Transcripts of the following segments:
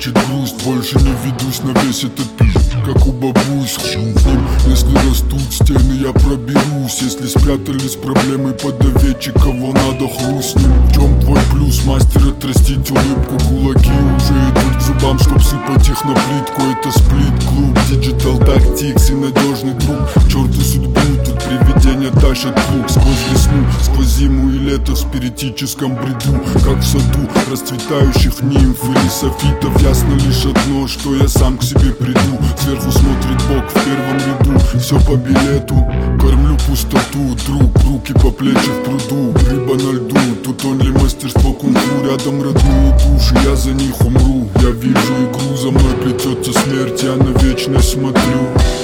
мучит грусть. Больше не ведусь на весь этот пи, как у бабусь. С ним, если растут стены, я проберусь. Если спрятались проблемы под овечек, кого надо хрустнем. В чем твой плюс, мастер, отрастить улыбку? Кулаки уже идут к зубам, чтоб сыпать их на плитку. Это сплит-клуб, Digital Tactics и надежный друг. Черту судьбу, тут привидения тащат плуг. Сквозь весну, сквозь зиму и лето в спиритическом бреду. Как в саду расцветающих нимф или софитов. Ясно лишь одно, что я сам к себе приду. Сверху смотрит Бог в первом ряду. Все по билету, кормлю пустоту. Друг, руки по плечи в пруду. Рыба на льду, тут он ли мастерство кунг-фу. Рядом родные души, я за них умру. Я вижу игру, за мной плетется смерть, я на вечность смотрю.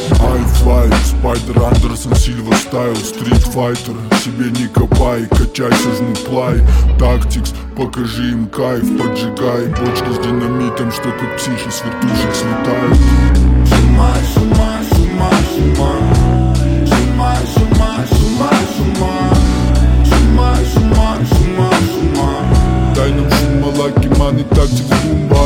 I fly, Spider Anderson, Silva Style, Street Fighter. Себе не копай, качайся, жму плай. Tactics, покажи им кайф, поджигай. Бочки с динамитом, что тут психи с вертушек слетают. Шумай, шумай, шумай, шумай. Шумай, шумай, шумай, шумай. Шумай, шумай, шумай, шумай. Дай нам шума, лаки, маны, Tactics,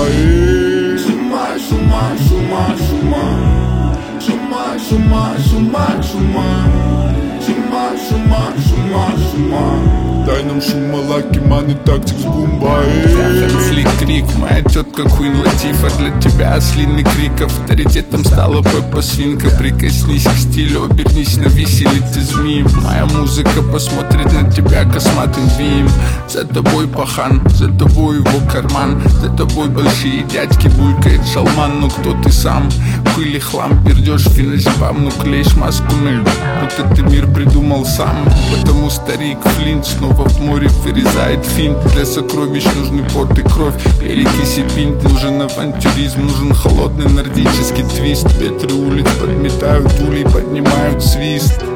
бумбай. Шумай, шумай, шумай, шумай. Шумай, шумай, шумай, шумай. Шумай, шумай, шумай, шумай. Дай нам шума, лаки, маны, Tactics, бумбай. Конфликт, крик, моя тетка Queen Latifah. Для тебя ослиный крик, авторитетом стала Пеппа Свинка. Прикоснись к стилю, обернись на виселице змеи. Моя музыка посмотрит на тебя косматым веем. За тобой пахан, за тобой его карман. За тобой большие дядьки, булькает шалман. Но кто ты сам? Пыль и хлам, пердешь феназепам. Ну клеишь маску на льду, будто ты мир придумал сам. Потому старик Флинт снова в море вырезает финт. Для сокровищ нужны пот и кровь, великий сипинт. Нужен авантюризм, нужен холодный нордический твист. Ветры улиц подметают улей, поднимают свист.